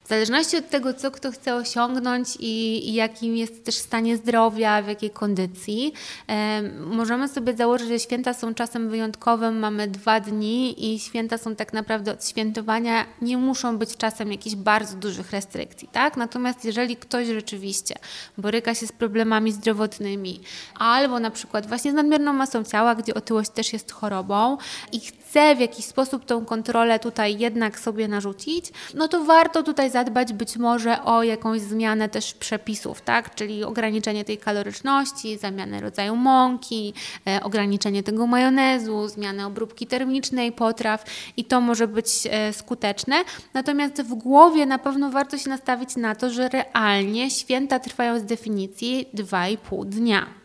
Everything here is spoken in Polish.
W zależności od tego, co kto chce osiągnąć i jakim jest też stanie zdrowia, w jakiej kondycji, możemy sobie założyć, że święta są czasem wyjątkowym, mamy 2 dni i święta są tak naprawdę od świętowania, nie muszą być czasem jakichś bardzo dużych restrykcji, tak? Natomiast jeżeli ktoś rzeczywiście boryka się z problemami zdrowotnymi albo na przykład właśnie z nadmierną masą ciała, gdzie otyłość też jest chorobą i chce w jakiś sposób tą kontrolę tutaj jednak sobie narzucić, no to warto tutaj zadbać być może o jakąś zmianę też przepisów, tak? Czyli ograniczenie tej kaloryczności, zamianę rodzaju mąki, ograniczenie tego majonezu, zmianę obróbki termicznej potraw i to może być skuteczne. Natomiast w głowie na pewno warto się nastawić na to, że realnie święta trwają z definicji 2,5 dnia.